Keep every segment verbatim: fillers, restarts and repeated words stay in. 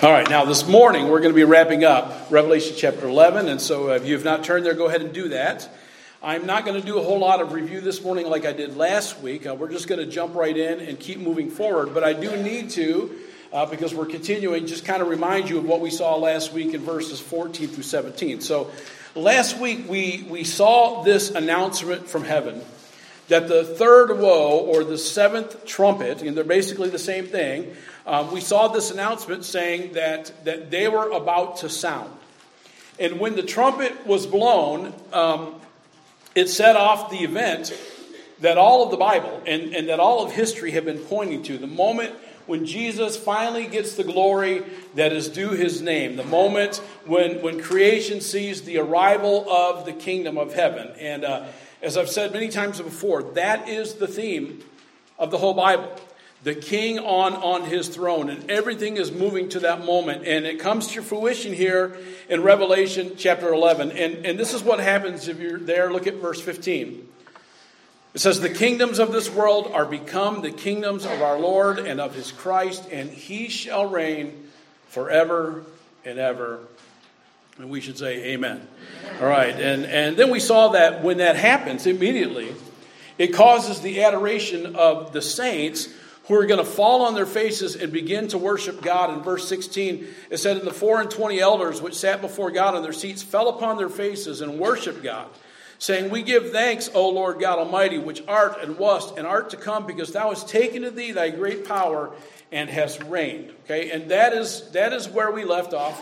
All right, now this morning we're going to be wrapping up Revelation chapter eleven, and so if you have not turned there, go ahead and do that. I'm not going to do a whole lot of review this morning like I did last week. Uh, we're just going to jump right in and keep moving forward, but I do need to, uh, because we're continuing, just kind of remind you of what we saw last week in verses fourteen through seventeen. So last week we, we saw this announcement from heaven that the third woe, or the seventh trumpet, and they're basically the same thing, um, we saw this announcement saying that, that they were about to sound. And when the trumpet was blown, um, it set off the event that all of the Bible and, and that all of history have been pointing to. The moment when Jesus finally gets the glory that is due his name. The moment when, when creation sees the arrival of the kingdom of heaven. And uh, as I've said many times before, that is the theme of the whole Bible. The king on, on his throne. And everything is moving to that moment. And it comes to fruition here in Revelation chapter eleven. And, and this is what happens if you're there. Look at verse fifteen. It says, the kingdoms of this world are become the kingdoms of our Lord and of his Christ. And he shall reign forever and ever. And we should say amen. All right. And, and then we saw that when that happens, immediately, it causes the adoration of the saints who are going to fall on their faces and begin to worship God. In verse sixteen, it said, and the four and twenty elders which sat before God on their seats fell upon their faces and worshiped God, saying, we give thanks, O Lord God Almighty, which art and wast and art to come, because thou hast taken to thee thy great power and hast reigned. Okay, and that is that is where we left off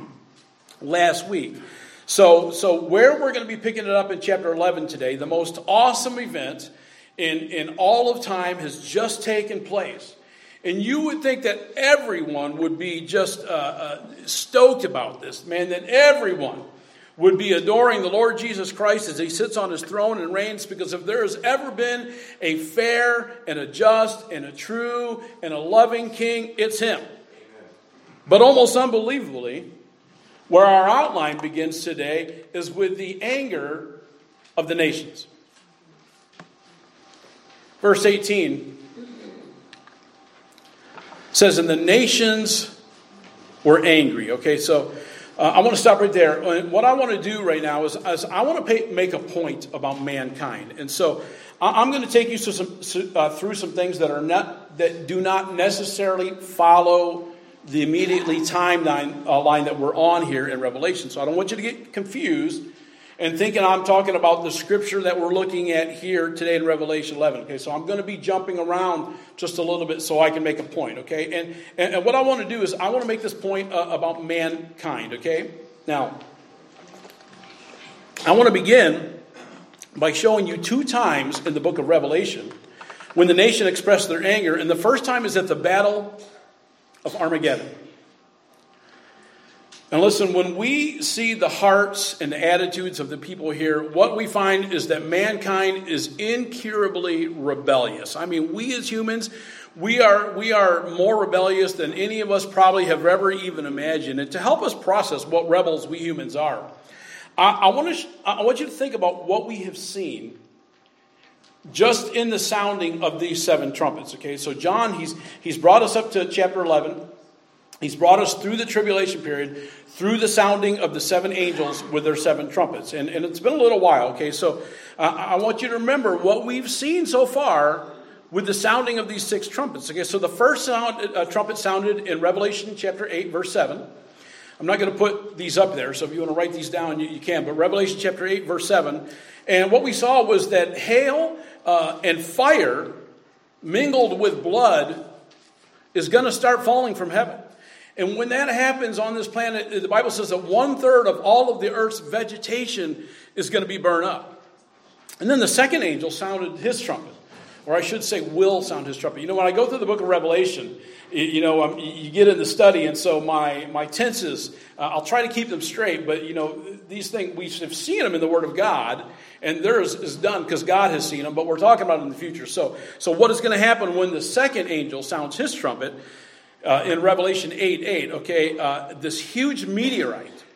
last week. So, so where we're going to be picking it up in chapter eleven today, the most awesome event in, in all of time has just taken place. And you would think that everyone would be just uh, uh, stoked about this, man, that everyone would be adoring the Lord Jesus Christ as he sits on his throne and reigns, because if there has ever been a fair and a just and a true and a loving king, it's him. But almost unbelievably, where our outline begins today is with the anger of the nations. Verse eighteen says, and the nations were angry. Okay, so uh, I want to stop right there. And what I want to do right now is, is I want to pay, make a point about mankind. And so I'm going to take you through some, uh, through some things that are not that do not necessarily follow the immediately timeline uh, line that we're on here in Revelation. So I don't want you to get confused and thinking I'm talking about the scripture that we're looking at here today in Revelation eleven. Okay, so I'm going to be jumping around just a little bit so I can make a point. Okay, and and, and what I want to do is I want to make this point uh, about mankind. Okay, now I want to begin by showing you two times in the book of Revelation when the nation expressed their anger, and the first time is at the battle of Armageddon. And listen, when we see the hearts and the attitudes of the people here, what we find is that mankind is incurably rebellious. I mean, we as humans, we are we are more rebellious than any of us probably have ever even imagined. And to help us process what rebels we humans are, I, I want to I want you to think about what we have seen just in the sounding of these seven trumpets. Okay, so John, he's he's brought us up to chapter eleven. He's brought us through the tribulation period, through the sounding of the seven angels with their seven trumpets. And, and it's been a little while, okay? So uh, I want you to remember what we've seen so far with the sounding of these six trumpets. Okay, so the first sound, uh, trumpet sounded in Revelation chapter eight, verse seven. I'm not going to put these up there, so if you want to write these down, you, you can. But Revelation chapter eight, verse seven. And what we saw was that hail uh, and fire mingled with blood is going to start falling from heaven. And when that happens on this planet, the Bible says that one third of all of the earth's vegetation is going to be burned up. And then the second angel sounded his trumpet, or I should say will sound his trumpet. You know, when I go through the book of Revelation, you know, um, you get in the study, and so my, my tenses, uh, I'll try to keep them straight, but, you know, these things, we have seen them in the Word of God, and theirs is done because God has seen them, but we're talking about it in the future. So, so what is going to happen when the second angel sounds his trumpet? Uh, in Revelation eight eight, okay, uh, this huge meteorite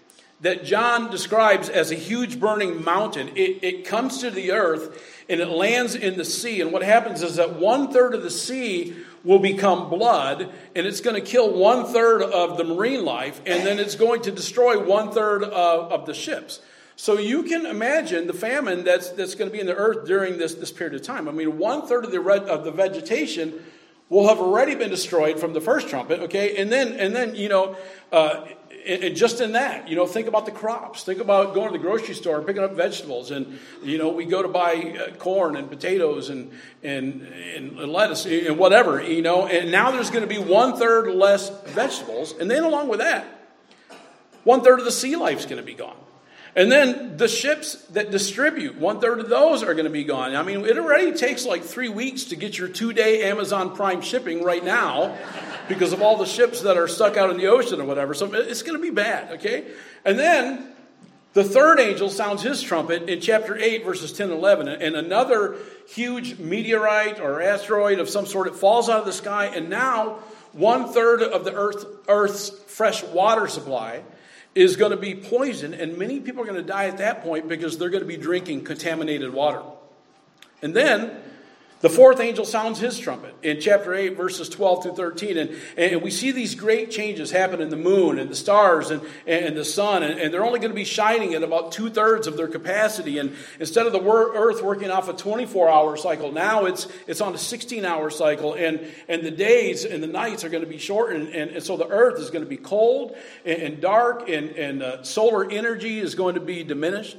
that John describes as a huge burning mountain. It, it comes to the earth and it lands in the sea. And what happens is that one third of the sea will become blood, and it's going to kill one third of the marine life, and then it's going to destroy one third of, of the ships. So you can imagine the famine that's that's going to be in the earth during this, this period of time. I mean, one third of the red, of the vegetation will have already been destroyed from the first trumpet. Okay, and then and then you know. Uh, And just in that, you know, think about the crops. Think about going to the grocery store and picking up vegetables. And, you know, we go to buy uh, corn and potatoes and, and, and lettuce and whatever, you know. And now there's going to be one third less vegetables. And then along with that, one third of the sea life is going to be gone. And then the ships that distribute, one third of those are going to be gone. I mean, it already takes like three weeks to get your two-day Amazon Prime shipping right now because of all the ships that are stuck out in the ocean or whatever. So it's going to be bad, okay? And then the third angel sounds his trumpet in chapter eight, verses ten and eleven. And another huge meteorite or asteroid of some sort, it falls out of the sky. And now one third of the earth, Earth's fresh water supply is going to be poisoned, and many people are going to die at that point because they're going to be drinking contaminated water. And then the fourth angel sounds his trumpet in chapter eight, verses twelve through thirteen. And, and we see these great changes happen in the moon and the stars and, and the sun. And, and they're only going to be shining at about two-thirds of their capacity. And instead of the earth working off a twenty-four hour cycle, now it's it's on a sixteen hour cycle. And, and the days and the nights are going to be shortened. And, and so the earth is going to be cold and, and dark. And, and uh, solar energy is going to be diminished.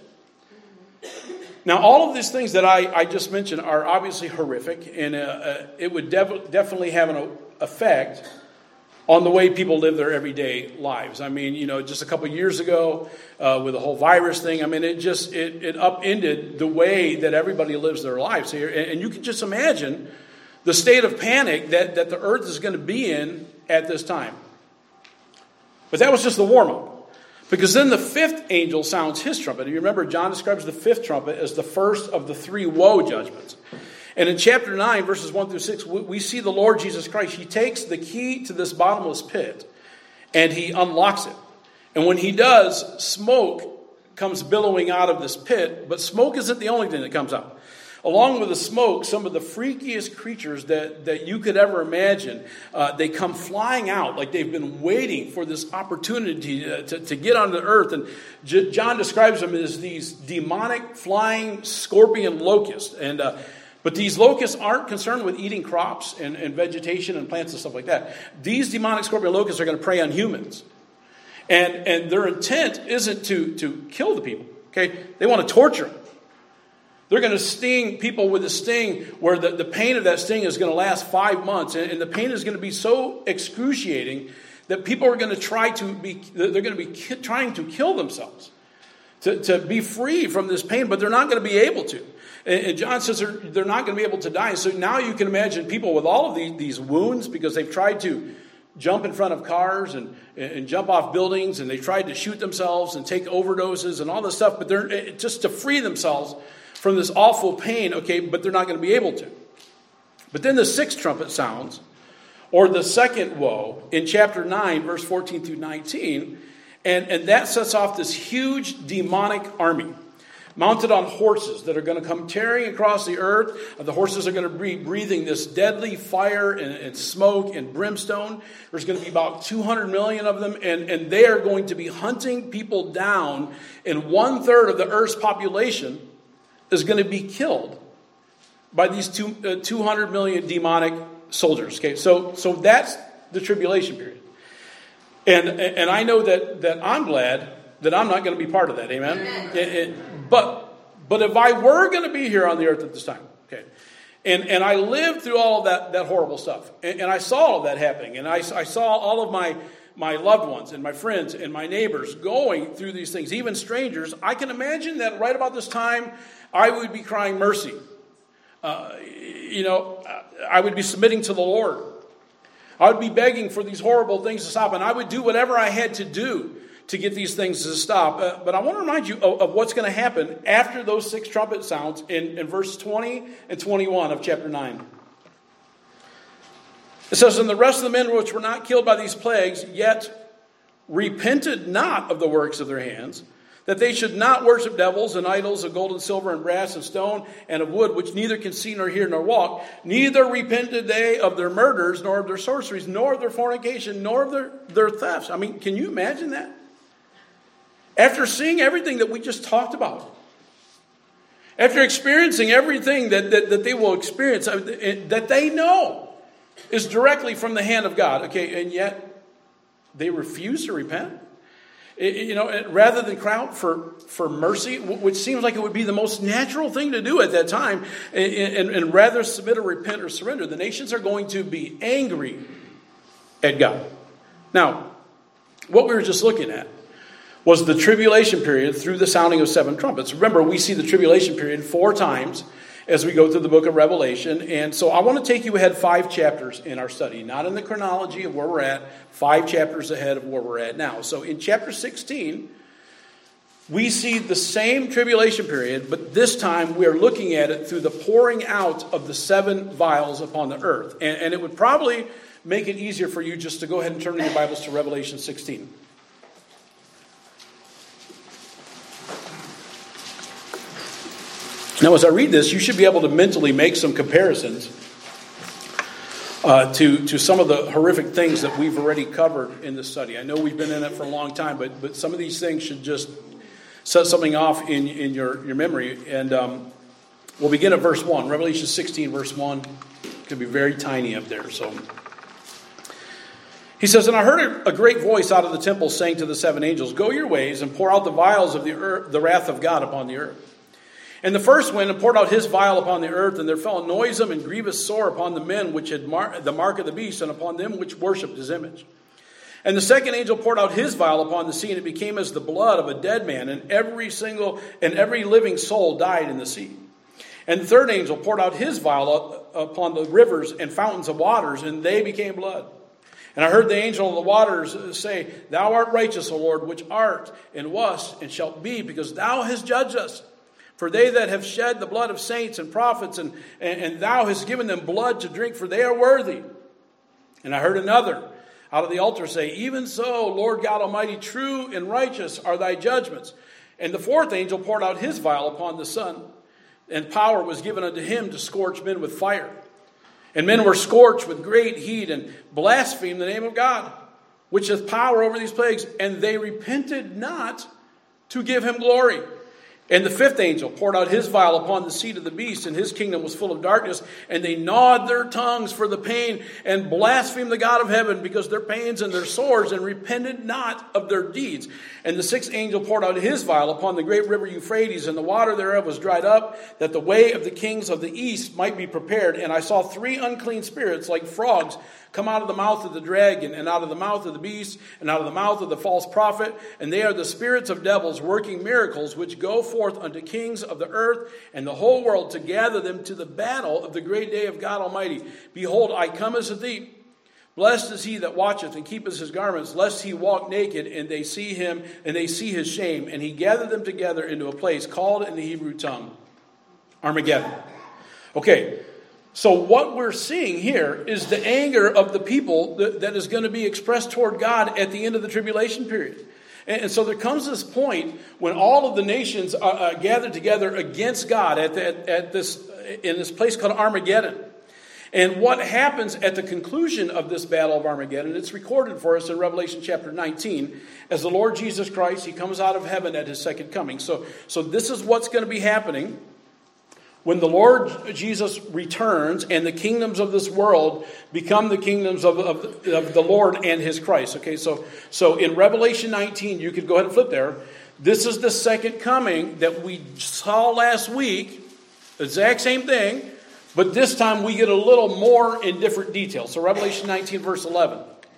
Now, all of these things that I, I just mentioned are obviously horrific, and uh, uh, it would def- definitely have an effect on the way people live their everyday lives. I mean, you know, just a couple of years ago uh, with the whole virus thing, I mean, it just, it, it upended the way that everybody lives their lives here. And, and you can just imagine the state of panic that, that the earth is going to be in at this time. But that was just the warm-up. Because then the fifth angel sounds his trumpet. You remember, John describes the fifth trumpet as the first of the three woe judgments. And in chapter nine, verses one through six, we see the Lord Jesus Christ. He takes the key to this bottomless pit and he unlocks it. And when he does, smoke comes billowing out of this pit. But smoke isn't the only thing that comes out. Along with the smoke, some of the freakiest creatures that, that you could ever imagine, uh, they come flying out like they've been waiting for this opportunity to, to, to get onto the earth. And J- John describes them as these demonic flying scorpion locusts. And uh, but these locusts aren't concerned with eating crops and, and vegetation and plants and stuff like that. These demonic scorpion locusts are going to prey on humans. And, and their intent isn't to, to kill the people. Okay, they want to torture them. They're going to sting people with a sting where the, the pain of that sting is going to last five months. And, and the pain is going to be so excruciating that people are going to try to be, they're going to be ki- trying to kill themselves to, to be free from this pain, but they're not going to be able to. And, and John says they're, they're not going to be able to die. So now you can imagine people with all of these, these wounds because they've tried to jump in front of cars and, and jump off buildings, and they tried to shoot themselves and take overdoses and all this stuff, but they're just to free themselves from this awful pain, okay, but they're not going to be able to. But then the sixth trumpet sounds, or the second woe, in chapter nine, verse fourteen through nineteen, and, and that sets off this huge demonic army, mounted on horses that are going to come tearing across the earth. The horses are going to be breathing this deadly fire and, and smoke and brimstone. There's going to be about two hundred million of them, and, and they are going to be hunting people down, and one third of the earth's population is going to be killed by these two, uh, two hundred million demonic soldiers. Okay, so so that's the tribulation period. And and I know that, that I'm glad that I'm not going to be part of that. Amen? Amen. It, it, but but if I were going to be here on the earth at this time, okay, and, and I lived through all of that, that horrible stuff, and, and I saw all of that happening, and I, I saw all of my my loved ones and my friends and my neighbors going through these things, even strangers, I can imagine that right about this time, I would be crying mercy. Uh, you know, I would be submitting to the Lord. I would be begging for these horrible things to stop, and I would do whatever I had to do to get these things to stop. Uh, but I want to remind you of, of what's going to happen after those six trumpet sounds in, in verse twenty and twenty-one of chapter nine. It says, "And the rest of the men which were not killed by these plagues, yet repented not of the works of their hands, that they should not worship devils and idols of gold and silver and brass and stone and of wood, which neither can see nor hear nor walk. Neither repented they of their murders, nor of their sorceries, nor of their fornication, nor of their, their thefts. I mean, can you imagine that? After seeing everything that we just talked about, after experiencing everything that, that, that they will experience, that they know is directly from the hand of God, okay, and yet they refuse to repent. You know, rather than cry out for, for mercy, which seems like it would be the most natural thing to do at that time, and, and, and rather submit or repent or surrender, the nations are going to be angry at God. Now, what we were just looking at was the tribulation period through the sounding of seven trumpets. Remember, we see the tribulation period four times as we go through the book of Revelation. And so I want to take you ahead five chapters in our study, not in the chronology of where we're at, five chapters ahead of where we're at now. So in chapter sixteen, we see the same tribulation period, but this time we are looking at it through the pouring out of the seven vials upon the earth. And, and it would probably make it easier for you just to go ahead and turn in your Bibles to Revelation sixteen. Now, as I read this, you should be able to mentally make some comparisons uh, to, to some of the horrific things that we've already covered in this study. I know we've been in it for a long time, but but some of these things should just set something off in, in your, your memory. And um, we'll begin at verse one. Revelation sixteen, verse one. It could be very tiny up there. So he says, "And I heard a great voice out of the temple saying to the seven angels, 'Go your ways and pour out the vials of the earth, the wrath of God upon the earth.' And the first went and poured out his vial upon the earth, and there fell a noisome and grievous sore upon the men which had mar- the mark of the beast, and upon them which worshipped his image. And the second angel poured out his vial upon the sea, and it became as the blood of a dead man, and every single and every living soul died in the sea. And the third angel poured out his vial upon the rivers and fountains of waters, and they became blood. And I heard the angel of the waters say, 'Thou art righteous, O Lord, which art and wast and shalt be, because thou hast judged us. For they that have shed the blood of saints and prophets, and, and, and thou hast given them blood to drink, for they are worthy.' And I heard another out of the altar say, 'Even so, Lord God Almighty, true and righteous are thy judgments.' And the fourth angel poured out his vial upon the sun, and power was given unto him to scorch men with fire. And men were scorched with great heat, and blasphemed the name of God, which hath power over these plagues. And they repented not to give him glory. And the fifth angel poured out his vial upon the seat of the beast, and his kingdom was full of darkness. And they gnawed their tongues for the pain, and blasphemed the God of heaven because their pains and their sores, and repented not of their deeds. And the sixth angel poured out his vial upon the great river Euphrates, and the water thereof was dried up, that the way of the kings of the east might be prepared. And I saw three unclean spirits like frogs come out of the mouth of the dragon, and out of the mouth of the beast, and out of the mouth of the false prophet. And they are the spirits of devils, working miracles, which go forth unto kings of the earth and the whole world, to gather them to the battle of the great day of God Almighty. Behold, I come as a thief. Blessed is he that watcheth and keepeth his garments, lest he walk naked, and they see him, and they see his shame. And he gathered them together into a place called in the Hebrew tongue Armageddon." Okay. So what we're seeing here is the anger of the people that, that is going to be expressed toward God at the end of the tribulation period. And, and so there comes this point when all of the nations are uh, gathered together against God at, the, at, at this in this place called Armageddon. And what happens at the conclusion of this battle of Armageddon, it's recorded for us in Revelation chapter nineteen, as the Lord Jesus Christ, he comes out of heaven at his second coming. So, so this is what's going to be happening when the Lord Jesus returns and the kingdoms of this world become the kingdoms of, of, of the Lord and his Christ. Okay, so, so in Revelation nineteen, you could go ahead and flip there. This is the second coming that we saw last week. Exact same thing, but this time we get a little more in different detail. So Revelation nineteen, verse eleven.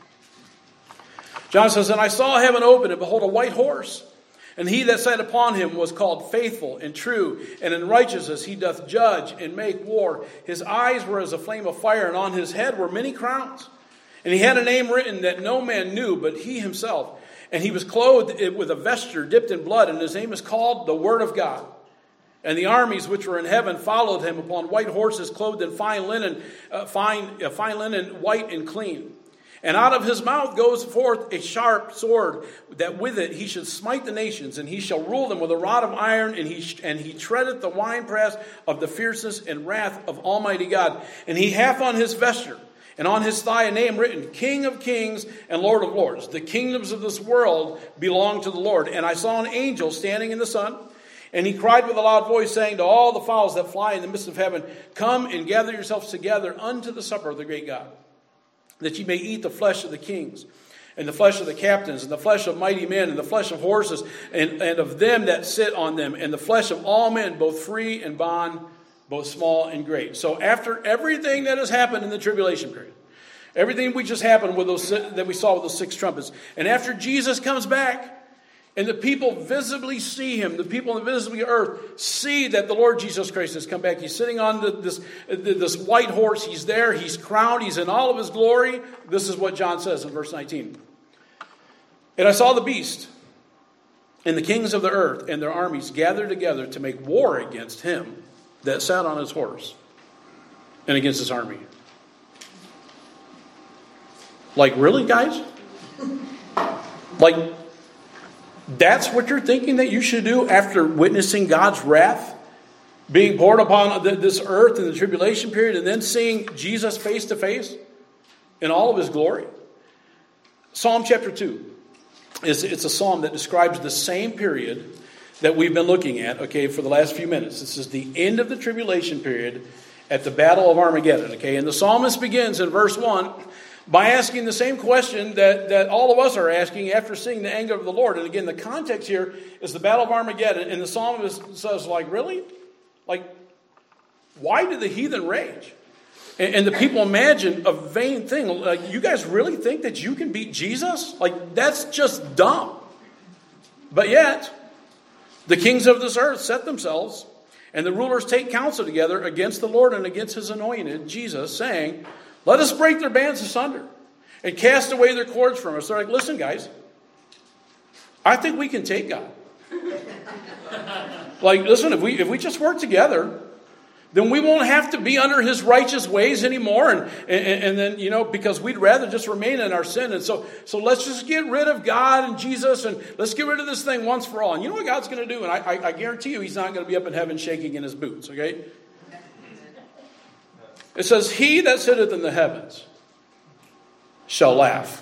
John says, "And I saw heaven open, and behold, a white horse. And he that sat upon him was called Faithful and True, and in righteousness he doth judge and make war. His eyes were as a flame of fire, and on his head were many crowns. And he had a name written that no man knew but he himself. And he was clothed with a vesture dipped in blood, and his name is called the Word of God. And the armies which were in heaven followed him upon white horses, clothed in fine linen, uh, fine, uh, fine linen, white and clean. And out of his mouth goes forth a sharp sword, that with it he should smite the nations, and he shall rule them with a rod of iron, and he and he treadeth the winepress of the fierceness and wrath of Almighty God. And he hath on his vesture and on his thigh a name written, King of Kings and Lord of Lords. The kingdoms of this world belong to the Lord. And I saw an angel standing in the sun, and he cried with a loud voice, saying to all the fowls that fly in the midst of heaven, Come and gather yourselves together unto the supper of the great God, that ye may eat the flesh of the kings, and the flesh of the captains, and the flesh of mighty men, and the flesh of horses, and, and of them that sit on them, and the flesh of all men, both free and bond, both small and great. So after everything that has happened in the tribulation period, everything we just happened with those that we saw with those six trumpets, and after Jesus comes back, and the people visibly see him, the people on the visible earth see that the Lord Jesus Christ has come back. He's sitting on the, this, this white horse. He's there. He's crowned. He's in all of his glory. This is what John says in verse nineteen. And I saw the beast and the kings of the earth and their armies gathered together to make war against him that sat on his horse and against his army. Like, really, guys? Like, that's what you're thinking that you should do after witnessing God's wrath being poured upon this earth in the tribulation period, and then seeing Jesus face to face in all of his glory? Psalm chapter two. Is it's a psalm that describes the same period that we've been looking at, okay, for the last few minutes. This is the end of the tribulation period at the Battle of Armageddon, okay? And the psalmist begins in verse one by asking the same question that, that all of us are asking after seeing the anger of the Lord. And again, the context here is the Battle of Armageddon, and the psalmist says, like, really? Like, why did the heathen rage? And, and the people imagine a vain thing. Like, you guys really think that you can beat Jesus? Like, that's just dumb. But yet, the kings of this earth set themselves, and the rulers take counsel together against the Lord and against his anointed, Jesus, saying, Let us break their bands asunder and cast away their cords from us. They're like, listen, guys, I think we can take God. Like, listen, if we if we just work together, then we won't have to be under his righteous ways anymore. And, and, and then, you know, because we'd rather just remain in our sin. And so, so let's just get rid of God and Jesus, and let's get rid of this thing once for all. And you know what God's going to do? And I, I, I guarantee you he's not going to be up in heaven shaking in his boots, okay? It says, He that sitteth in the heavens shall laugh.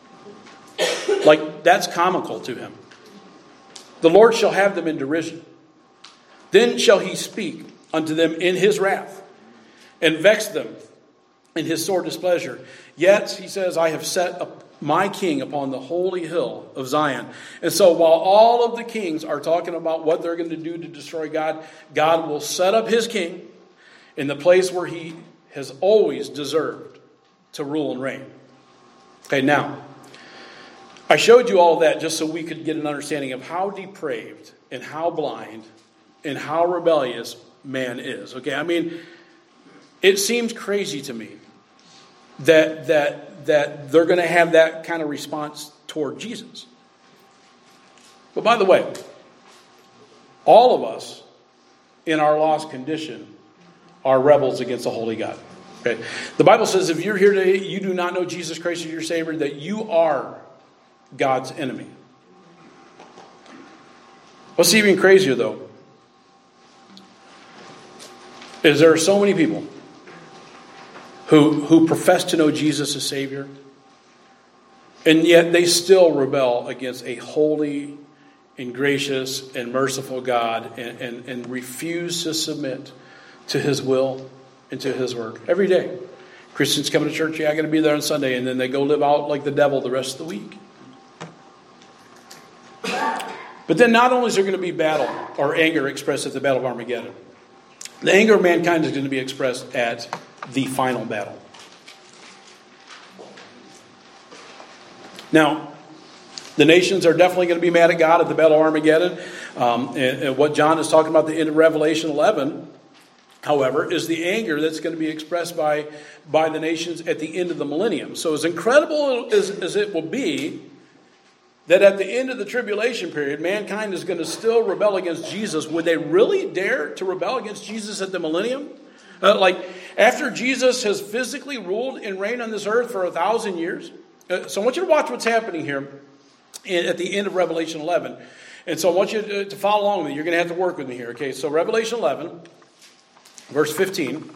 Like, that's comical to him. The Lord shall have them in derision. Then shall he speak unto them in his wrath, and vex them in his sore displeasure. Yet, he says, I have set up my king upon the holy hill of Zion. And so while all of the kings are talking about what they're going to do to destroy God, God will set up his king in the place where he has always deserved to rule and reign. Okay, now, I showed you all of that just so we could get an understanding of how depraved and how blind and how rebellious man is. Okay, I mean, it seems crazy to me that that that they're going to have that kind of response toward Jesus. But by the way, all of us in our lost condition are rebels against the holy God. Okay, the Bible says if you're here today, you do not know Jesus Christ as your Savior, that you are God's enemy. What's even crazier, though, is there are so many people who, who profess to know Jesus as Savior, and yet they still rebel against a holy and gracious and merciful God, and, and, and refuse to submit to his will and to his word every day. Christians come to church, yeah, I got to be there on Sunday, and then they go live out like the devil the rest of the week. But then not only is there going to be battle or anger expressed at the Battle of Armageddon, the anger of mankind is going to be expressed at the final battle. Now, the nations are definitely going to be mad at God at the Battle of Armageddon. Um, and, and what John is talking about at the end of Revelation eleven, however, is the anger that's going to be expressed by, by the nations at the end of the millennium. So as incredible as, as it will be that at the end of the tribulation period, mankind is going to still rebel against Jesus, would they really dare to rebel against Jesus at the millennium? Uh, like, after Jesus has physically ruled and reigned on this earth for a thousand years, Uh, so I want you to watch what's happening here in, at the end of Revelation eleven. And so I want you to, to follow along with me. You're going to have to work with me here. Okay, so Revelation eleven, verse fifteen.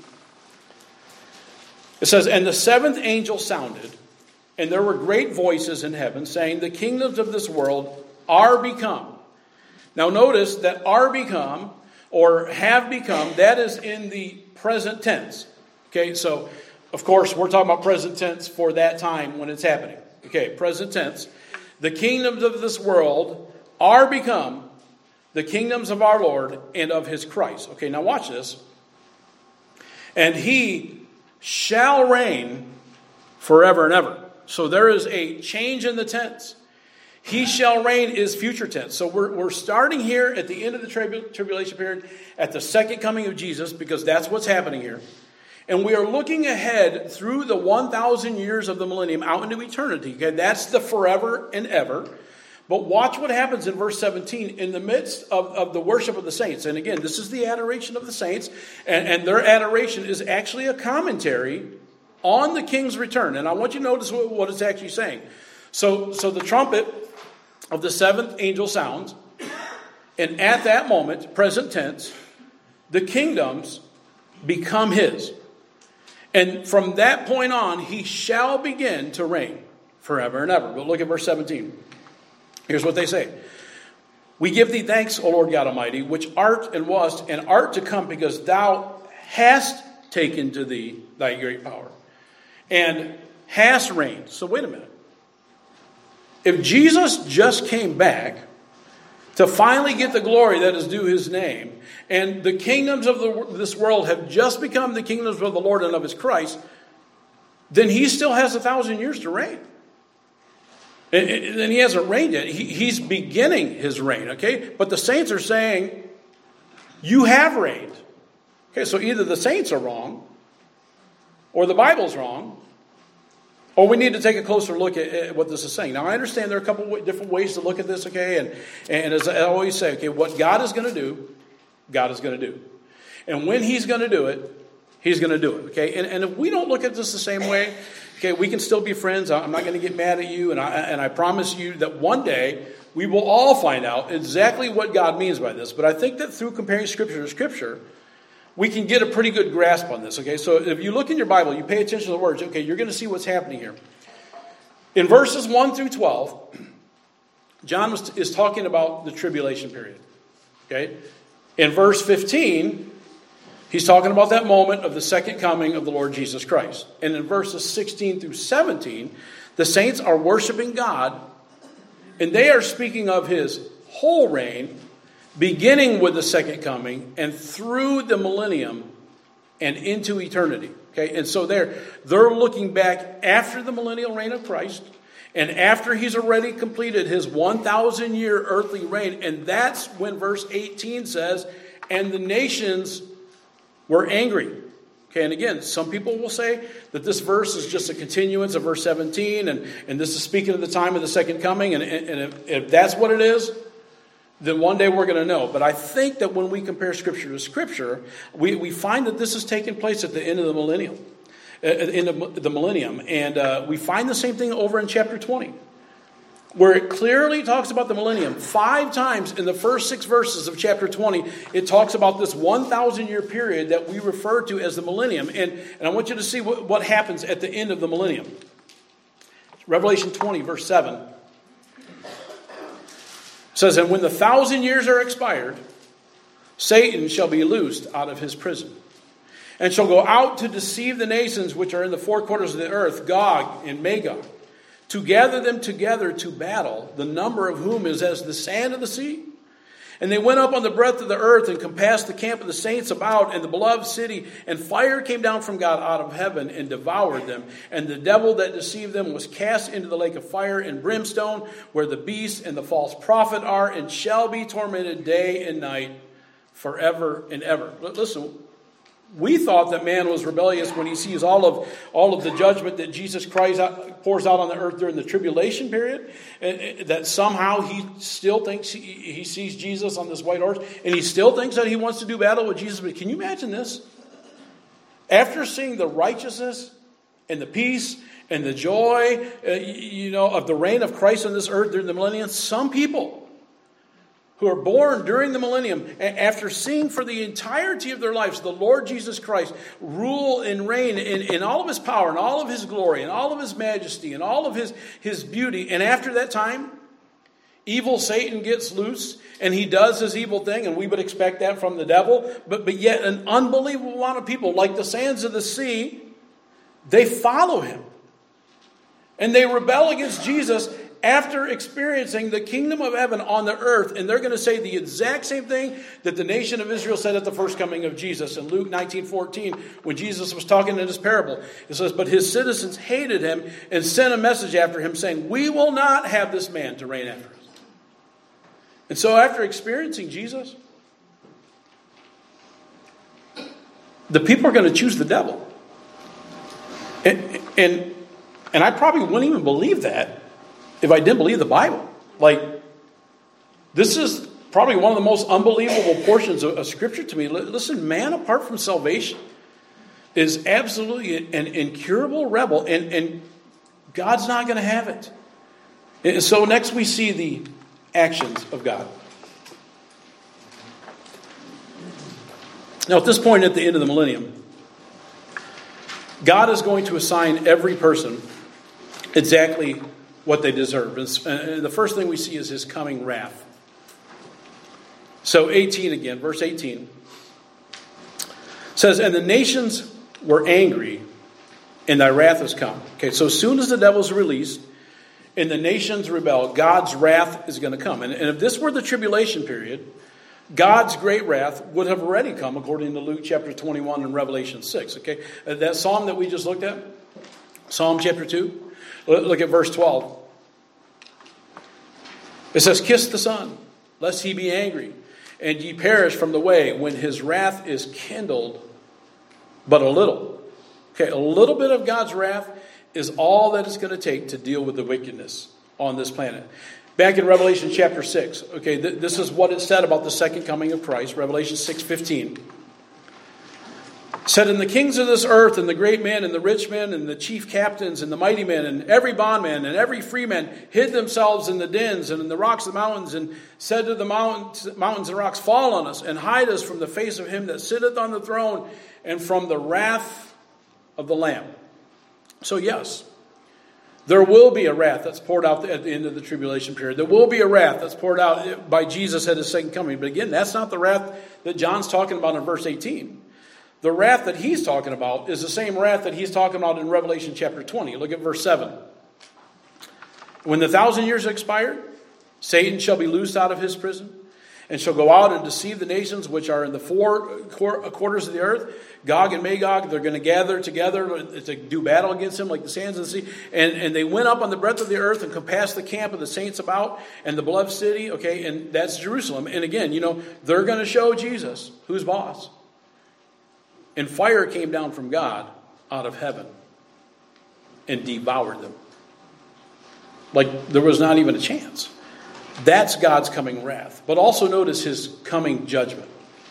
It says, "And the seventh angel sounded, and there were great voices in heaven, saying, the kingdoms of this world are become." Now notice that "are become" or "have become," that is in the present tense. Okay, so of course we're talking about present tense for that time when it's happening. Okay, present tense. "The kingdoms of this world are become the kingdoms of our Lord and of his Christ." Okay, now watch this. "And he shall reign forever and ever." So there is a change in the tense. He shall reign is future tense. So we're, we're starting here at the end of the tribu- tribulation period, at the second coming of Jesus, because that's what's happening here. And we are looking ahead through the one thousand years of the millennium out into eternity. Okay, that's the forever and ever. But watch what happens in verse seventeen in the midst of, of the worship of the saints. And again, this is the adoration of the saints. And, and their adoration is actually a commentary on the king's return. And I want you to notice what, what it's actually saying. So, so the trumpet of the seventh angel sounds. And at that moment, present tense, the kingdoms become his. And from that point on, he shall begin to reign forever and ever. But look at verse seventeen. Here's what they say. "We give thee thanks, O Lord God Almighty, which art and wast and art to come, because thou hast taken to thee thy great power, and hast reigned." So wait a minute. If Jesus just came back to finally get the glory that is due his name, and the kingdoms of the, this world have just become the kingdoms of the Lord and of his Christ, then he still has a thousand years to reign. And he hasn't reigned yet. He's beginning his reign, okay? But the saints are saying, you have reigned. Okay, so either the saints are wrong, or the Bible's wrong, or we need to take a closer look at what this is saying. Now, I understand there are a couple of different ways to look at this, okay? And, and as I always say, okay, what God is going to do, God is going to do. And when he's going to do it, he's going to do it, okay? And, and if we don't look at this the same way, okay, we can still be friends. I'm not going to get mad at you. And I, and I promise you that one day we will all find out exactly what God means by this. But I think that through comparing Scripture to Scripture, we can get a pretty good grasp on this. Okay, so if you look in your Bible, you pay attention to the words, okay, you're going to see what's happening here. In verses one through twelve, John was, is talking about the tribulation period. Okay, in verse fifteen, he's talking about that moment of the second coming of the Lord Jesus Christ. And in verses sixteen through seventeen, the saints are worshiping God, and they are speaking of his whole reign, beginning with the second coming and through the millennium and into eternity. Okay, and so they're, they're looking back after the millennial reign of Christ and after he's already completed his one thousand year earthly reign. And that's when verse eighteen says, "And the nations were angry." Okay, and again, some people will say that this verse is just a continuance of verse seventeen, and, and this is speaking of the time of the second coming. And, and if, if that's what it is, then one day we're going to know. But I think that when we compare Scripture to Scripture, we, we find that this is taking place at the end of the millennium. At the end of the millennium. And uh, we find the same thing over in chapter twenty, where it clearly talks about the millennium. Five times in the first six verses of chapter twenty, it talks about this one thousand year period that we refer to as the millennium. And, and I want you to see what, what happens at the end of the millennium. Revelation twenty, verse seven. Says, "And when the thousand years are expired, Satan shall be loosed out of his prison, and shall go out to deceive the nations which are in the four quarters of the earth, Gog and Magog, to gather them together to battle, the number of whom is as the sand of the sea. And they went up on the breadth of the earth and compassed the camp of the saints about and the beloved city. And fire came down from God out of heaven and devoured them. And the devil that deceived them was cast into the lake of fire and brimstone, where the beast and the false prophet are, and shall be tormented day and night forever and ever." Listen, we thought that man was rebellious when he sees all of all of the judgment that Jesus Christ pours out on the earth during the tribulation period, and that somehow he still thinks he, he sees Jesus on this white horse, and he still thinks that he wants to do battle with Jesus. But can you imagine this? After seeing the righteousness and the peace and the joy, uh, you know, of the reign of Christ on this earth during the millennium, some people who are born during the millennium, after seeing for the entirety of their lives the Lord Jesus Christ rule and reign in, in all of his power and all of his glory and all of his majesty and all of his, his beauty, and after that time, evil Satan gets loose and he does his evil thing, and we would expect that from the devil, but, but yet an unbelievable amount of people, like the sands of the sea, they follow him. And they rebel against Jesus after experiencing the kingdom of heaven on the earth. And they're going to say the exact same thing that the nation of Israel said at the first coming of Jesus. In Luke nineteen fourteen, when Jesus was talking in his parable, it says, "But his citizens hated him and sent a message after him, saying, 'We will not have this man to reign after us.'" And so after experiencing Jesus, the people are going to choose the devil. And, and, and I probably wouldn't even believe that if I didn't believe the Bible. Like, this is probably one of the most unbelievable portions of, of Scripture to me. Listen, man apart from salvation is absolutely an incurable rebel, and, and God's not going to have it. And so next we see the actions of God. Now at this point at the end of the millennium, God is going to assign every person exactly what they deserve. And the first thing we see is his coming wrath. So eighteen again, verse eighteen says, "And the nations were angry, and thy wrath has come." Okay, so as soon as the devil's released and the nations rebel, God's wrath is going to come. And, and if this were the tribulation period, God's great wrath would have already come, according to Luke chapter twenty-one and Revelation six. Okay, that psalm that we just looked at, Psalm chapter two, look at verse twelve. It says, "Kiss the Son, lest he be angry, and ye perish from the way, when his wrath is kindled but a little." Okay, a little bit of God's wrath is all that it's going to take to deal with the wickedness on this planet. Back in Revelation chapter six, okay, th- this is what it said about the second coming of Christ. Revelation six fifteen. Said, "And the kings of this earth, and the great men, and the rich men, and the chief captains, and the mighty men, and every bondman, and every freeman, hid themselves in the dens, and in the rocks of the mountains, and said to the mountains, mountains and rocks, Fall on us, and hide us from the face of him that sitteth on the throne, and from the wrath of the Lamb." So yes, there will be a wrath that's poured out at the end of the tribulation period. There will be a wrath that's poured out by Jesus at his second coming. But again, that's not the wrath that John's talking about in verse eighteen. The wrath that he's talking about is the same wrath that he's talking about in Revelation chapter twenty. Look at verse seven. "When the thousand years expired, Satan shall be loosed out of his prison, and shall go out and deceive the nations which are in the four quarters of the earth. Gog and Magog, they're going to gather together to do battle against him like the sands of the sea. And, and they went up on the breadth of the earth and compassed the camp of the saints about, and the beloved city." Okay, and that's Jerusalem. And again, you know, they're going to show Jesus who's boss. "And fire came down from God out of heaven and devoured them." Like there was not even a chance. That's God's coming wrath. But also notice his coming judgment.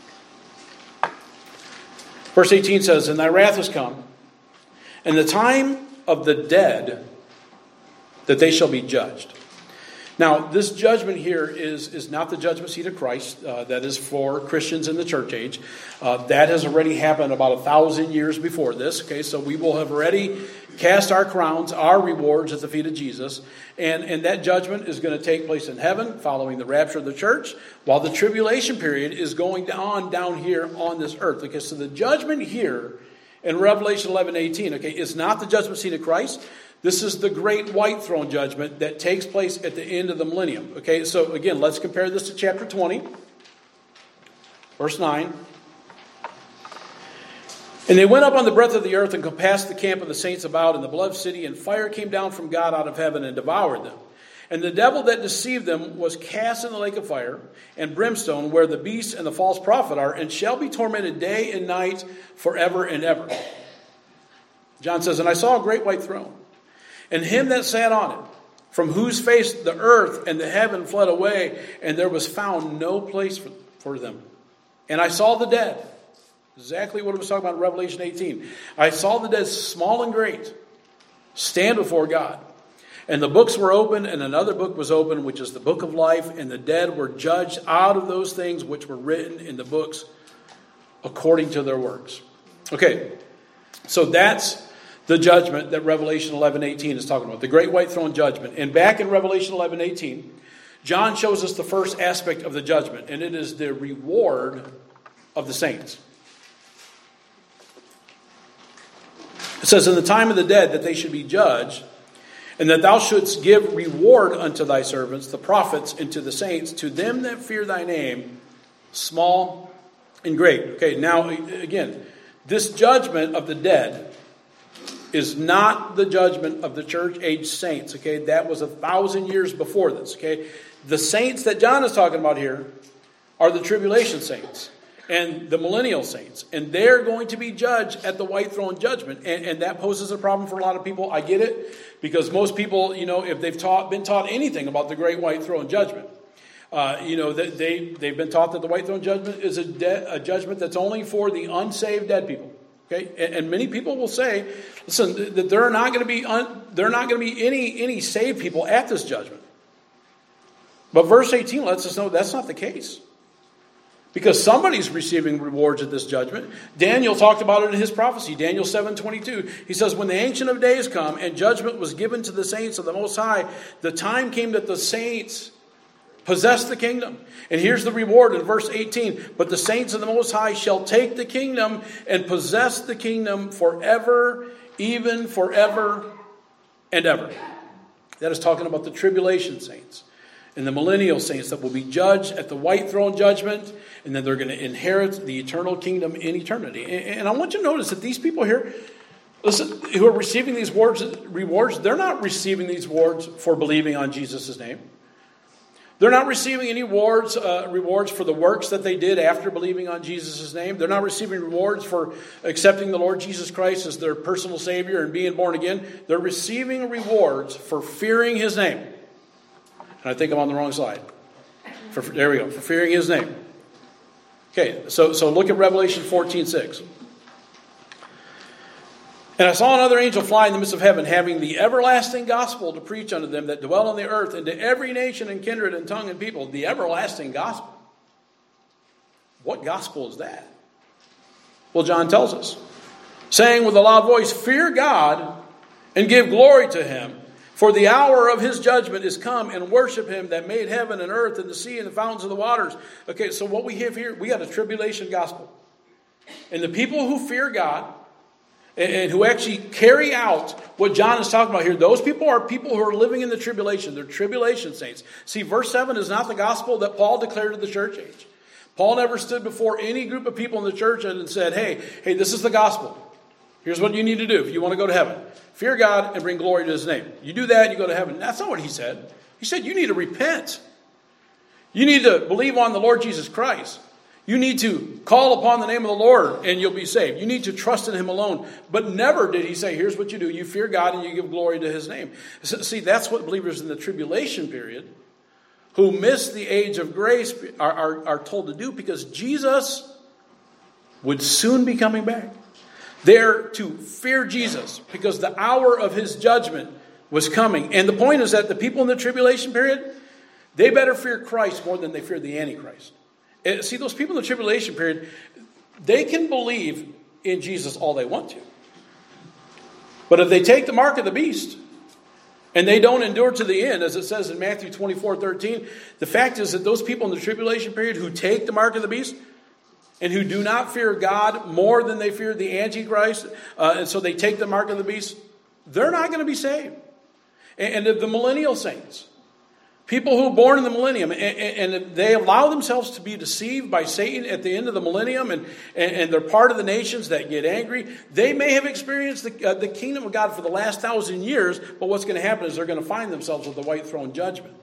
Verse eighteen says, "And thy wrath is come, and the time of the dead, that they shall be judged." Now, this judgment here is, is not the judgment seat of Christ. Uh, that is for Christians in the church age. Uh, that has already happened about a thousand years before this. Okay, so we will have already cast our crowns, our rewards at the feet of Jesus. And, and that judgment is going to take place in heaven following the rapture of the church, while the tribulation period is going on down here on this earth. Okay, so the judgment here in Revelation eleven eighteen, okay, is not the judgment seat of Christ. This is the great white throne judgment that takes place at the end of the millennium. Okay, so again, let's compare this to chapter twenty, verse nine. "And they went up on the breadth of the earth and compassed the camp of the saints about in the beloved city, and fire came down from God out of heaven and devoured them. And the devil that deceived them was cast in the lake of fire and brimstone, where the beast and the false prophet are, and shall be tormented day and night forever and ever." John says, "And I saw a great white throne, and him that sat on it, from whose face the earth and the heaven fled away, and there was found no place for, for them. And I saw the dead," exactly what it was talking about in Revelation eighteen. "I saw the dead, small and great, stand before God. And the books were opened, and another book was opened, which is the book of life, and the dead were judged out of those things which were written in the books according to their works. Okay, so that's the judgment that Revelation eleven eighteen is talking about, the great white throne judgment. And back in Revelation eleven eighteen, John shows us the first aspect of the judgment, and it is the reward of the saints. It says, in the time of the dead that they should be judged, and that thou shouldst give reward unto thy servants, the prophets, and to the saints, to them that fear thy name, small and great. Okay, now again, this judgment of the dead is not the judgment of the church-age saints. Okay, that was a thousand years before this. Okay, the saints that John is talking about here are the tribulation saints and the millennial saints, and they're going to be judged at the white throne judgment, and, and that poses a problem for a lot of people. I get it, because most people, you know, if they've taught, been taught anything about the great white throne judgment, uh, you know, they, they, they've been taught that the white throne judgment is a, de- a judgment that's only for the unsaved dead people. Okay, and, and many people will say, listen, that there are not going to be un, there are not going to be any any saved people at this judgment. But verse eighteen lets us know that's not the case, because somebody's receiving rewards at this judgment. Daniel talked about it in his prophecy, Daniel seven twenty-two. He says, when the Ancient of Days come and judgment was given to the saints of the Most High, the time came that the saints possess the kingdom. And here's the reward in verse eighteen. But the saints of the Most High shall take the kingdom and possess the kingdom forever, even forever and ever. That is talking about the tribulation saints and the millennial saints that will be judged at the white throne judgment, and then they're going to inherit the eternal kingdom in eternity. And I want you to notice that these people here, listen, who are receiving these rewards, rewards, they're not receiving these rewards for believing on Jesus' name. They're not receiving any rewards, uh, rewards for the works that they did after believing on Jesus' name. They're not receiving rewards for accepting the Lord Jesus Christ as their personal Savior and being born again. They're receiving rewards for fearing His name. And I think I'm on the wrong slide. For, there we go. For fearing His name. Okay, so, so look at Revelation fourteen six. And I saw another angel fly in the midst of heaven, having the everlasting gospel to preach unto them that dwell on the earth, and to every nation and kindred and tongue and people. The everlasting gospel. What gospel is that? Well, John tells us, saying with a loud voice, fear God and give glory to Him, for the hour of His judgment is come, and worship Him that made heaven and earth and the sea and the fountains of the waters. Okay, so what we have here, we got a tribulation gospel. And the people who fear God and who actually carry out what John is talking about here, those people are people who are living in the tribulation. They're tribulation saints. See, verse seven is not the gospel that Paul declared to the church age. Paul never stood before any group of people in the church and said, hey, hey, this is the gospel. Here's what you need to do if you want to go to heaven. Fear God and bring glory to His name. You do that, you go to heaven. That's not what he said. He said you need to repent. You need to believe on the Lord Jesus Christ. You need to call upon the name of the Lord and you'll be saved. You need to trust in Him alone. But never did He say, here's what you do. You fear God and you give glory to His name. See, that's what believers in the tribulation period who miss the age of grace are, are, are told to do, because Jesus would soon be coming back. They're to fear Jesus because the hour of His judgment was coming. And the point is that the people in the tribulation period, they better fear Christ more than they fear the Antichrist. See, those people in the tribulation period, they can believe in Jesus all they want to. But if they take the mark of the beast and they don't endure to the end, as it says in Matthew twenty-four thirteen, the fact is that those people in the tribulation period who take the mark of the beast and who do not fear God more than they fear the Antichrist, uh, and so they take the mark of the beast, they're not going to be saved. And, and the millennial saints, people who are born in the millennium, and, and they allow themselves to be deceived by Satan at the end of the millennium, and, and they're part of the nations that get angry. They may have experienced the, uh, the kingdom of God for the last thousand years, but what's going to happen is they're going to find themselves at the white throne judgment.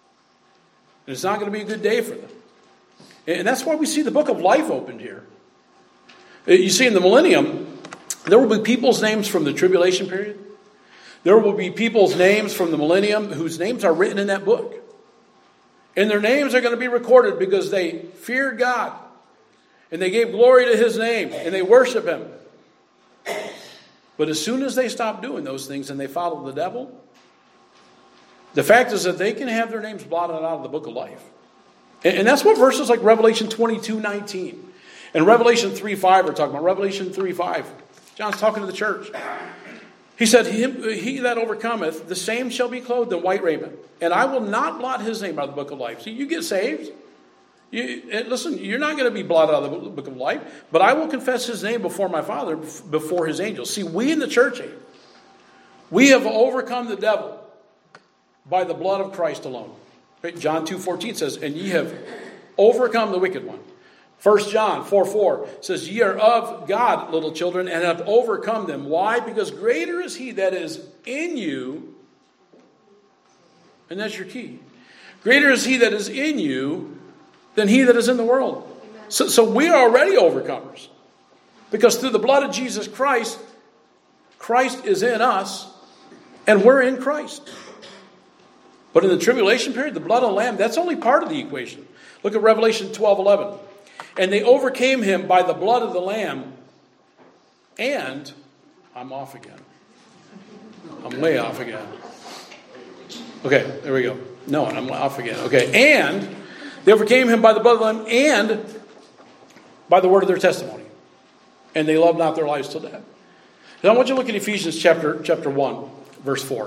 And it's not going to be a good day for them. And that's why we see the book of life opened here. You see, in the millennium, there will be people's names from the tribulation period. There will be people's names from the millennium whose names are written in that book. And their names are going to be recorded because they feared God. And they gave glory to His name. And they worship Him. But But as soon as they stop doing those things and they follow the devil, the fact is that they can have their names blotted out of the book of life. And, and that's what verses like Revelation twenty-two nineteen and Revelation three five are talking about. Revelation three five. John's talking to the church. He said, he, he that overcometh, the same shall be clothed in white raiment. And I will not blot his name out of the book of life. See, you get saved. You, listen, you're not going to be blotted out of the book of life. But I will confess his name before my Father, before his angels. See, we in the church age, we have overcome the devil by the blood of Christ alone. Right? John two fourteen says, and ye have overcome the wicked one. First John four four says, ye are of God, little children, and have overcome them. Why? Because greater is he that is in you. And that's your key. Greater is he that is in you than he that is in the world. So, so we are already overcomers. Because through the blood of Jesus Christ, Christ is in us, and we're in Christ. But in the tribulation period, the blood of the Lamb, that's only part of the equation. Look at Revelation twelve eleven. And they overcame him by the blood of the Lamb. And, I'm off again. I'm way off again. Okay, there we go. No, I'm off again. Okay, and they overcame him by the blood of the Lamb and by the word of their testimony. And they loved not their lives till death. Now I want you to look at Ephesians chapter, chapter one, verse four.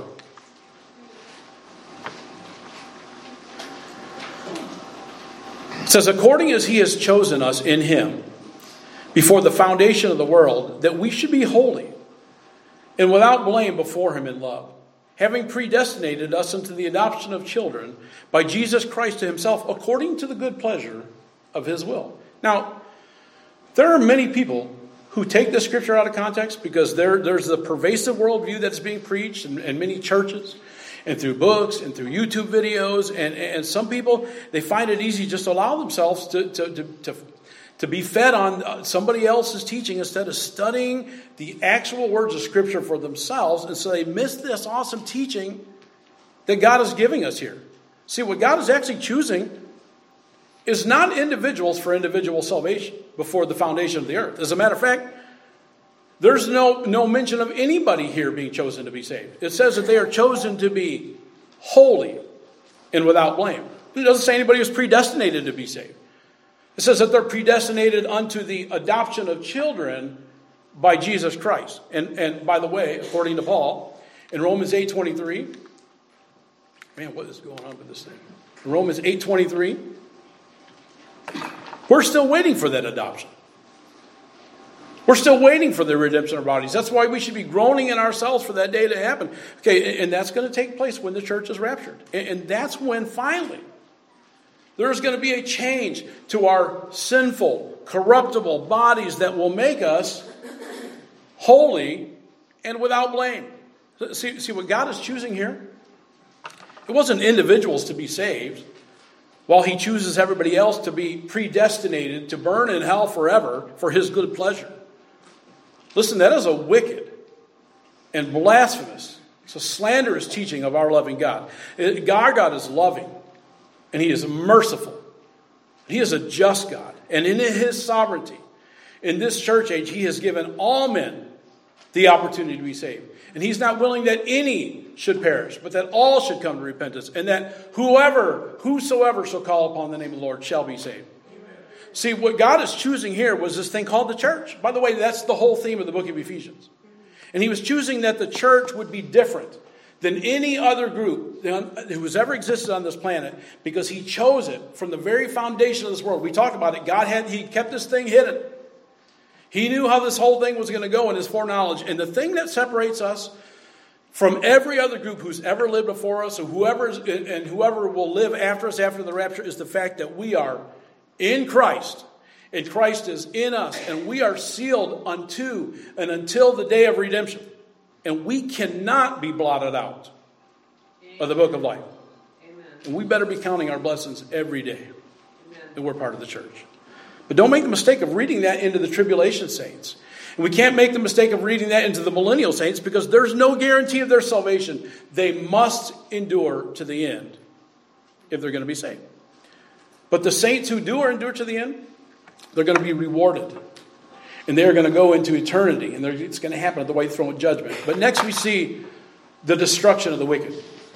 It says, according as he has chosen us in him before the foundation of the world, that we should be holy and without blame before him in love, having predestinated us unto the adoption of children by Jesus Christ to himself, according to the good pleasure of his will. Now, there are many people who take this scripture out of context because there, there's a pervasive worldview that's being preached in, in many churches, and through books, and through YouTube videos, and, and some people, they find it easy just to allow themselves to, to, to, to, to be fed on somebody else's teaching instead of studying the actual words of Scripture for themselves, and so they miss this awesome teaching that God is giving us here. See, what God is actually choosing is not individuals for individual salvation before the foundation of the earth. As a matter of fact, there's no, no mention of anybody here being chosen to be saved. It says that they are chosen to be holy and without blame. It doesn't say anybody was predestinated to be saved. It says that they're predestinated unto the adoption of children by Jesus Christ. And, and by the way, according to Paul, in Romans eight twenty-three, man, what is going on with this thing? In Romans eight twenty-three, we're still waiting for that adoption. We're still waiting for the redemption of our bodies. That's why we should be groaning in ourselves for that day to happen. Okay, and that's going to take place when the church is raptured. And that's when finally there's going to be a change to our sinful, corruptible bodies that will make us holy and without blame. See, see what God is choosing here? It wasn't individuals to be saved, while he chooses everybody else to be predestinated to burn in hell forever for his good pleasure. Listen, that is a wicked and blasphemous, it's a slanderous teaching of our loving God. Our God is loving, and he is merciful. He is a just God. And in his sovereignty, in this church age, he has given all men the opportunity to be saved. And he's not willing that any should perish, but that all should come to repentance, and that whoever, whosoever shall call upon the name of the Lord shall be saved. See, what God is choosing here was this thing called the church. By the way, that's the whole theme of the book of Ephesians. And he was choosing that the church would be different than any other group who has ever existed on this planet, because he chose it from the very foundation of this world. We talked about it. God had, he kept this thing hidden. He knew how this whole thing was going to go in his foreknowledge. And the thing that separates us from every other group who's ever lived before us, or whoever is, and whoever will live after us after the rapture, is the fact that we are in Christ, and Christ is in us, and we are sealed unto and until the day of redemption. And we cannot be blotted out of the book of life. Amen. And we better be counting our blessings every day. Amen. That we're part of the church. But don't make the mistake of reading that into the tribulation saints. And we can't make the mistake of reading that into the millennial saints, because there's no guarantee of their salvation. They must endure to the end if they're going to be saved. But the saints who do endure to the end, they're going to be rewarded. And they're going to go into eternity. And it's going to happen at the white throne of judgment. But next we see the destruction of the wicked.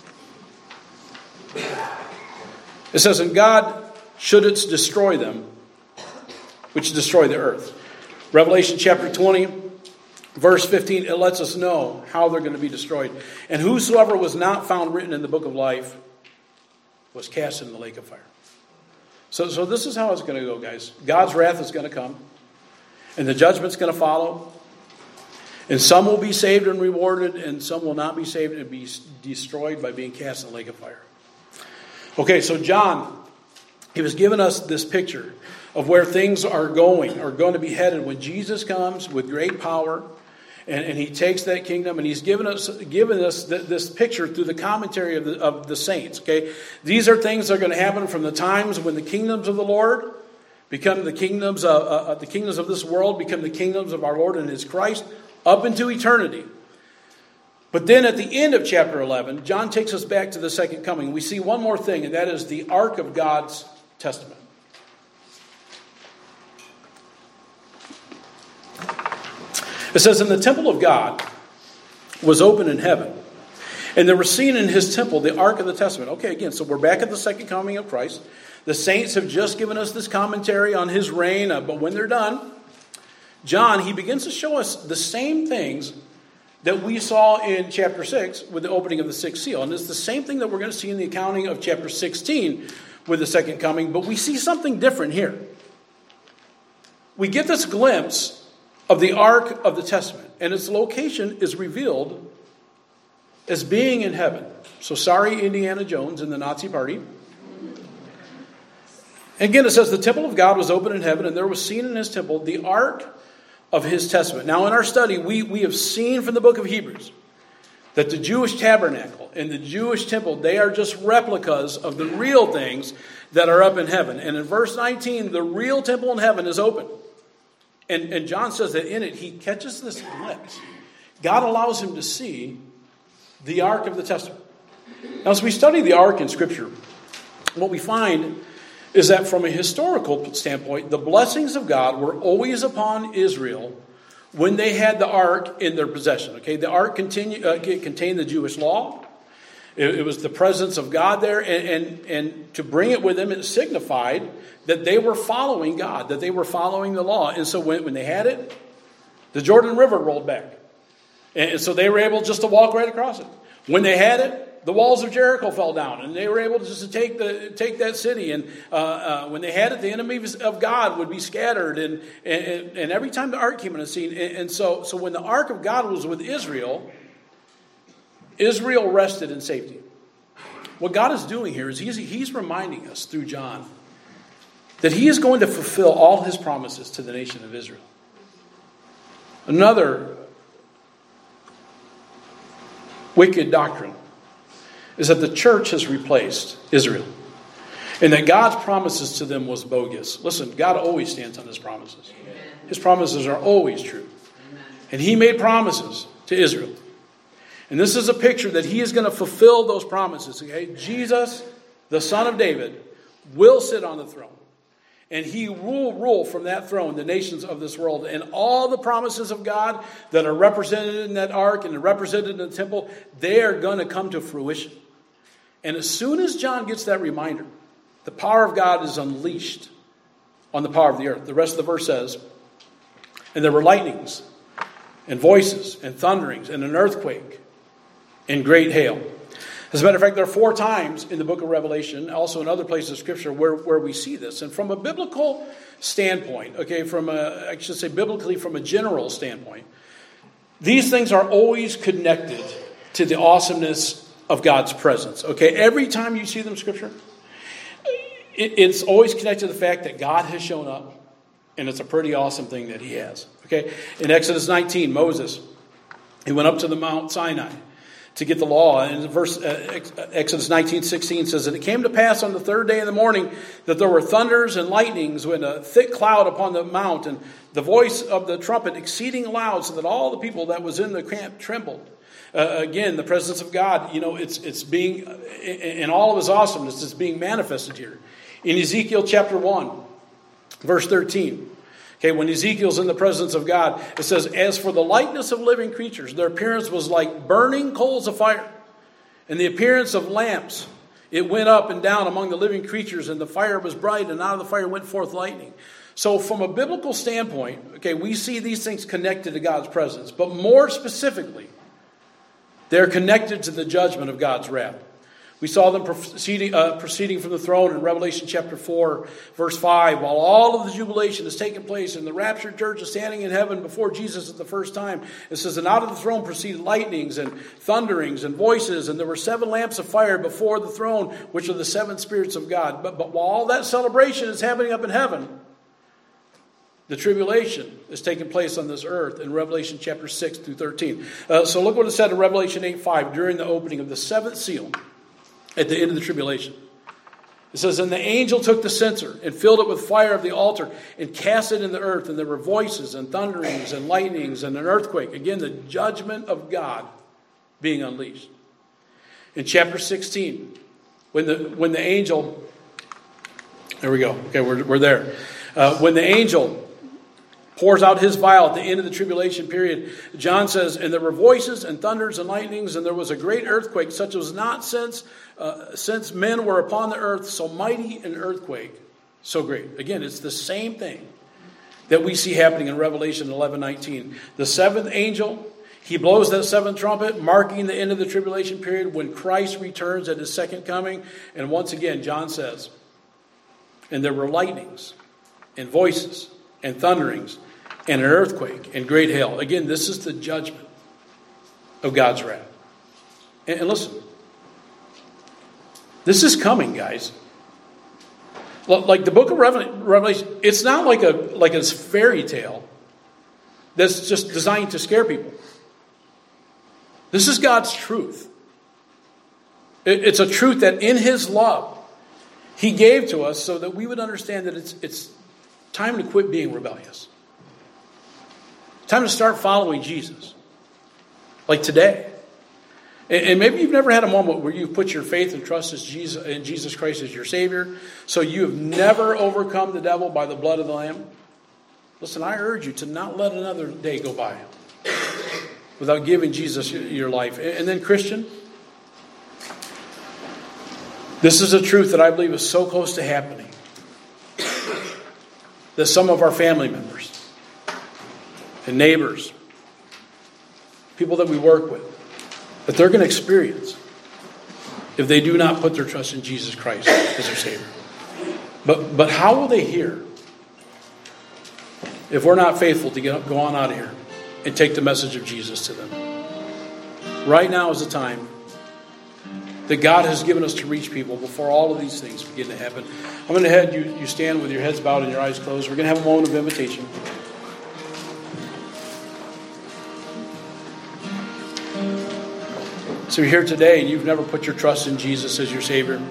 It says, and God should it destroy them, which destroy the earth. Revelation chapter twenty, verse fifteen, it lets us know how they're going to be destroyed. And whosoever was not found written in the book of life was cast in the lake of fire. So, so this is how it's going to go, guys. God's wrath is going to come. And the judgment's going to follow. And some will be saved and rewarded, and some will not be saved and be destroyed by being cast in the lake of fire. Okay, so John, he was giving us this picture of where things are going, are going to be headed when Jesus comes with great power, and, and he takes that kingdom, and he's given us given us th- this picture through the commentary of the, of the saints. Okay, these are things that are going to happen from the times when the kingdoms of the Lord become the kingdoms of uh, the kingdoms of this world, become the kingdoms of our Lord and His Christ, up into eternity. But then at the end of chapter eleven, John takes us back to the second coming. We see one more thing, and that is the Ark of God's Testament. It says, and the temple of God was open in heaven, and there was seen in His temple the Ark of the Testament. Okay, again, so we're back at the second coming of Christ. The saints have just given us this commentary on His reign, uh, but when they're done, John, he begins to show us the same things that we saw in chapter six with the opening of the sixth seal. And it's the same thing that we're going to see in the accounting of chapter sixteen with the second coming, but we see something different here. We get this glimpse of the Ark of the Testament, and its location is revealed as being in heaven. So sorry, Indiana Jones and the Nazi Party. Again, it says the temple of God was open in heaven, and there was seen in His temple the Ark of His Testament. Now, in our study, we, we have seen from the book of Hebrews that the Jewish tabernacle and the Jewish temple, they are just replicas of the real things that are up in heaven. And in verse nineteen, the real temple in heaven is open. And, and John says that in it, he catches this glimpse. God allows him to see the Ark of the Testament. Now, as we study the Ark in Scripture, what we find is that from a historical standpoint, the blessings of God were always upon Israel when they had the Ark in their possession. Okay, the Ark continue, uh, contained the Jewish law. It, it was the presence of God there, and, and, and to bring it with them, it signified that they were following God, that they were following the law. And so when, when they had it, the Jordan River rolled back. And so they were able just to walk right across it. When they had it, the walls of Jericho fell down, and they were able just to take the take that city. And uh, uh, when they had it, the enemies of God would be scattered. And and, and every time the Ark came on the scene, and, and so so when the Ark of God was with Israel, Israel rested in safety. What God is doing here is he's he's reminding us through John that He is going to fulfill all His promises to the nation of Israel. Another wicked doctrine is that the church has replaced Israel, and that God's promises to them was bogus. Listen, God always stands on His promises. His promises are always true. And He made promises to Israel. And this is a picture that He is going to fulfill those promises. Okay? Jesus, the Son of David, will sit on the throne. And He will rule from that throne the nations of this world. And all the promises of God that are represented in that ark and represented in the temple, they are going to come to fruition. And as soon as John gets that reminder, the power of God is unleashed on the power of the earth. The rest of the verse says, and there were lightnings and voices and thunderings and an earthquake and great hail. As a matter of fact, there are four times in the book of Revelation, also in other places of Scripture, where, where we see this. And from a biblical standpoint, okay, from a, I should say biblically from a general standpoint, these things are always connected to the awesomeness of God's presence. Okay, every time you see them in Scripture, it, it's always connected to the fact that God has shown up, and it's a pretty awesome thing that He has. Okay, in Exodus nineteen, Moses, he went up to the Mount Sinai to get the law. And verse uh, Exodus nineteen sixteen says that it came to pass on the third day in the morning that there were thunders and lightnings when a thick cloud upon the mount, and the voice of the trumpet exceeding loud, so that all the people that was in the camp trembled. Uh, again, the presence of God, you know, it's it's being, in all of His awesomeness, it's being manifested here. In Ezekiel chapter one, verse thirteen, Okay, when Ezekiel's in the presence of God, it says, as for the likeness of living creatures, their appearance was like burning coals of fire. And the appearance of lamps, it went up and down among the living creatures, and the fire was bright, and out of the fire went forth lightning. So from a biblical standpoint, okay, we see these things connected to God's presence. But more specifically, they're connected to the judgment of God's wrath. We saw them proceeding, uh, proceeding from the throne in Revelation chapter four, verse five. While all of the jubilation is taking place and the raptured church is standing in heaven before Jesus at the first time, it says, and out of the throne proceeded lightnings and thunderings and voices, and there were seven lamps of fire before the throne, which are the seven spirits of God. But, but while all that celebration is happening up in heaven, the tribulation is taking place on this earth in Revelation chapter six through thirteen. Uh, so look what it said in Revelation eight five during the opening of the seventh seal. At the end of the tribulation. It says, and the angel took the censer and filled it with fire of the altar and cast it in the earth. And there were voices and thunderings and lightnings and an earthquake. Again, the judgment of God being unleashed. In chapter sixteen, when the when the angel, there we go. Okay, we're, we're there. Uh, when the angel pours out his vial at the end of the tribulation period, John says, and there were voices and thunders and lightnings, and there was a great earthquake, such as was not since uh, since men were upon the earth, so mighty an earthquake, so great. Again, it's the same thing that we see happening in Revelation eleven nineteen. The seventh angel, he blows that seventh trumpet, marking the end of the tribulation period when Christ returns at his second coming. And once again, John says, and there were lightnings and voices and thunderings and an earthquake and great hail. Again, this is the judgment of God's wrath. And, and listen, this is coming, guys. Like the book of Revelation, it's not like a like a fairy tale that's just designed to scare people. This is God's truth. It's a truth that in his love, he gave to us so that we would understand that it's it's time to quit being rebellious. Time to start following Jesus. Like today. And maybe you've never had a moment where you've put your faith and trust in Jesus, in Jesus Christ as your Savior. So you have never overcome the devil by the blood of the Lamb. Listen, I urge you to not let another day go by without giving Jesus your life. And then Christian, this is a truth that I believe is so close to happening that some of our family members and neighbors, people that we work with, that they're going to experience if they do not put their trust in Jesus Christ as their Savior. But but how will they hear if we're not faithful to get up, go on out of here and take the message of Jesus to them? Right now is the time that God has given us to reach people before all of these things begin to happen. I'm going to have you, you stand with your heads bowed and your eyes closed. We're going to have a moment of invitation. So you're here today and you've never put your trust in Jesus as your Savior.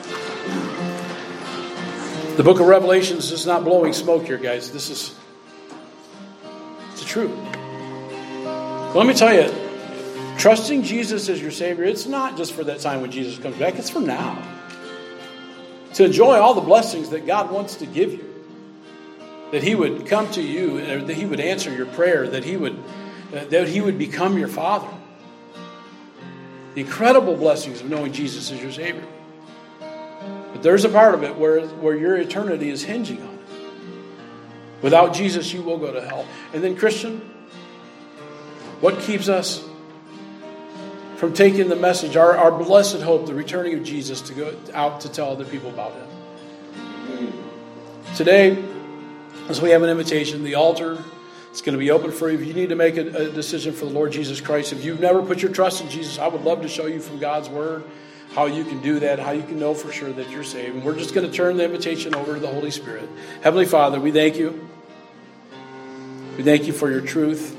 The book of Revelations is not blowing smoke here, guys. This is it's the truth. But let me tell you, trusting Jesus as your Savior, it's not just for that time when Jesus comes back. It's for now. To enjoy all the blessings that God wants to give you. That He would come to you, that He would answer your prayer, that He would, that He would become your Father. The incredible blessings of knowing Jesus as your Savior. But there's a part of it where, where your eternity is hinging on it. Without Jesus, you will go to hell. And then, Christian, what keeps us from taking the message, our, our blessed hope, the returning of Jesus, to go out to tell other people about Him? Today, as we have an invitation, the altar, it's going to be open for you. If you need to make a, a decision for the Lord Jesus Christ, if you've never put your trust in Jesus, I would love to show you from God's Word how you can do that, how you can know for sure that you're saved. And we're just going to turn the invitation over to the Holy Spirit. Heavenly Father, we thank you. We thank you for your truth.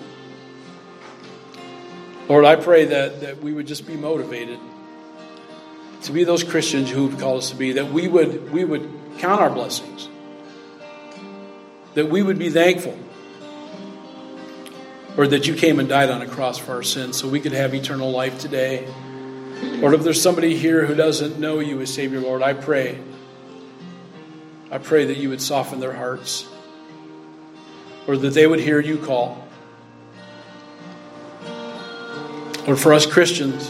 Lord, I pray that, that we would just be motivated to be those Christians who you've called us to be, that we would, we would count our blessings, that we would be thankful, or that you came and died on a cross for our sins so we could have eternal life today. Lord, if there's somebody here who doesn't know you as Savior, Lord, I pray. I pray that you would soften their hearts. or that they would hear you call. Lord, for us Christians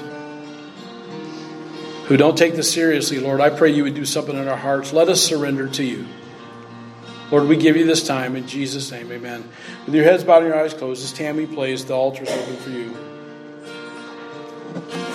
who don't take this seriously, Lord, I pray you would do something in our hearts. Let us surrender to you. Lord, we give you this time in Jesus' name, amen. With your heads bowed and your eyes closed, as Tammy plays, the altar is open for you.